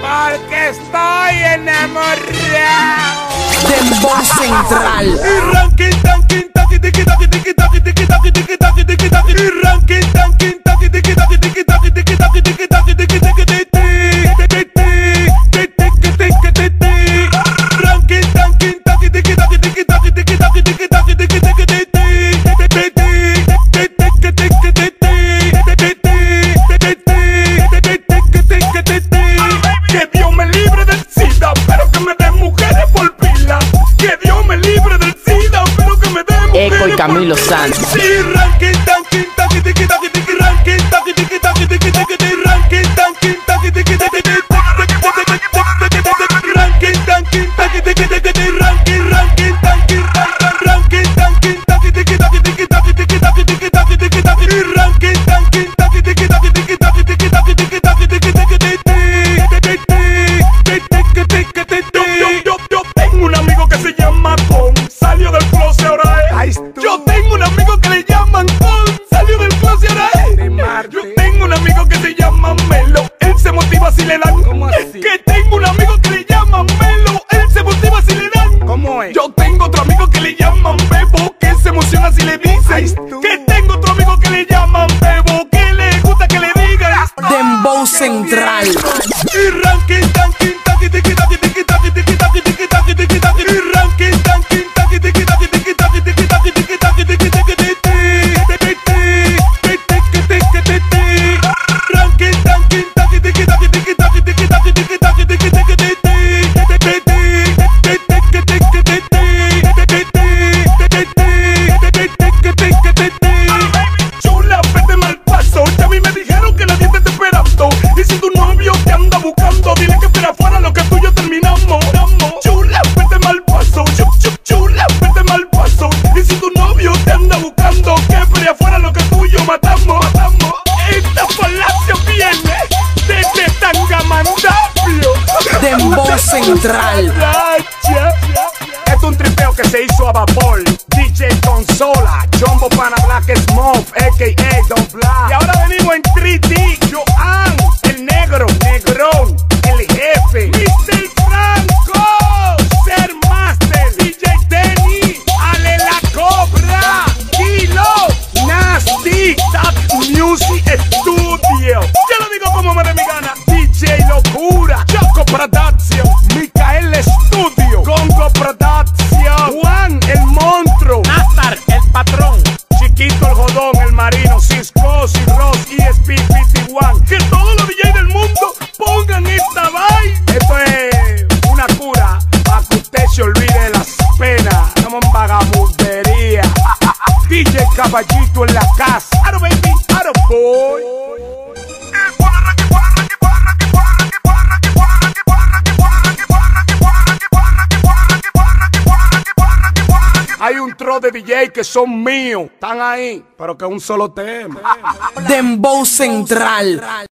Porque estoy enamorado. Dembow Central. Y ranking tanking taki tiki taki tiki taki tiki taki tiki taki tiki taki. Y ranking tanking taki tiki taki tiki taki tiki taki tiki taki tiki taki tiki. Ranking tanking taki tiki taki tiki taki tiki taki tiki taki tiki taki. Que Dios me libre del SIDA, pero que me dé mujeres por pila. Que Dios me libre del SIDA, pero que me dé mujeres Eco y Camilo Santos. Sí, ranking tanking taki tiki taki tiki ranking taki tiki taki tiki taki ranking tanking taki tiki taki tiki ranking tanking taki tiki taki ranking ranking tanking ranking tanking taki tiki taki tiki taki tiki taki tiki taki tiki taki ranking tanking taki tiki taki tiki taki tiki taki tiki taki tiki taki. Yo tengo un amigo que se llama Con, salió del closet ahora es. Yo tengo un amigo que le llaman Con, salió del closet ahora es. Yo tengo un amigo que se llama Melo, él se motiva si le dan. Que tengo un amigo que le llaman Melo, él se motiva si le dan. ¿Cómo es? Yo tengo otro amigo que le llaman Bebo, que se emociona si le dicen. Que tengo otro amigo que le llaman Bebo, que le gusta que le digan. Dembow Central. Y ranking tanking taki tiki taki tiki taki tiki taki tiki taki tiki taki. Y ranking tanking taki tiki taki tiki taki tiki taki tiki taki tiki taki. Ranking tanking taki tiki taki tiki taki tiki taki tiki taki tiki taki. Chula, vete mal paso, ya a mí me dijeron que nadie te está esperando. Y si tu novio te anda buscando, dile que espera afuera lo que tú y yo terminamos. Chula, vete mal paso, chula, vete mal paso. Y si tu novio te anda buscando, que espera afuera lo que tú y yo matamos. Esta falacia viene desde Tangamandapio. Dembow Central. Es un tripeo que se hizo a vapor. DJ Consola, Jumbo Pana Black Smoke, a.k.a. Don Black. Y ahora venimos en 3D. Joan, el negro, negrón, el jefe, Mr. Franco, Ser Master, DJ Denny, Ale la Cobra, Kilo, Nasty, Tap Music Studio. Ya lo digo como me dé mi gana. DJ Locura, Choco Production, Micael Studio, Congo Production, Juan el monstruo, Nazar el patrón, Chiquito el jodón, el marino, Cisco, Ross, ESP, PT1. Que todos los DJs del mundo pongan esta vaina. Esto es una cura para que usted se olvide de las penas. Estamos en vagabundería. DJ Caballito en la casa. Aro baby, aro boy. Hay un tro de DJ que son míos, están ahí, pero que es un solo tema. Dembow Central.